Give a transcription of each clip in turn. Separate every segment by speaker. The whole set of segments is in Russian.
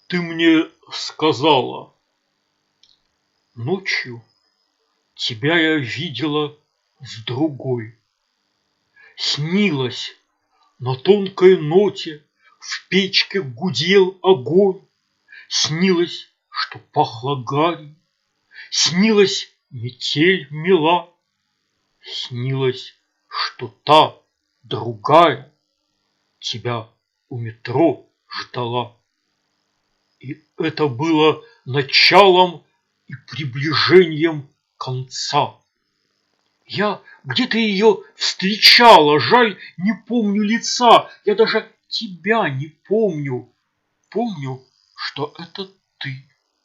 Speaker 1: Ты мне сказала: ночью тебя я видела с другой. Снилось, на тонкой ноте в печке гудел огонь. Снилось, что пахло гарью, снилось, метель мела. Снилось, что та, другая, тебя у метро ждала. И это было началом и приближением конца. Я где-то ее встречала, жаль, не помню лица. Я даже тебя не помню. Помню, что это ты.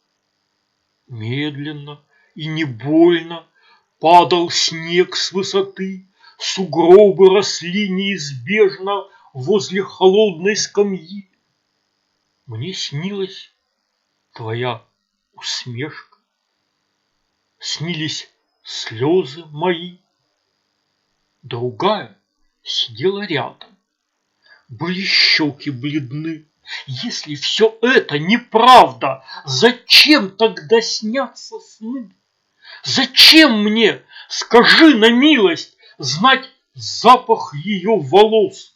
Speaker 1: Медленно и не больно падал снег с высоты, сугробы росли неизбежно возле холодной скамьи. Мне снилась твоя усмешка, снились слезы мои. Другая сидела рядом, были щеки бледны. Если все это неправда, зачем тогда снятся сны? Зачем мне, скажи на милость, знать запах ее волос?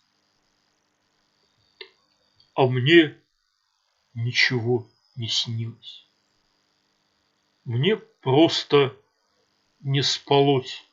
Speaker 1: А мне ничего не снилось. Мне просто не спалось.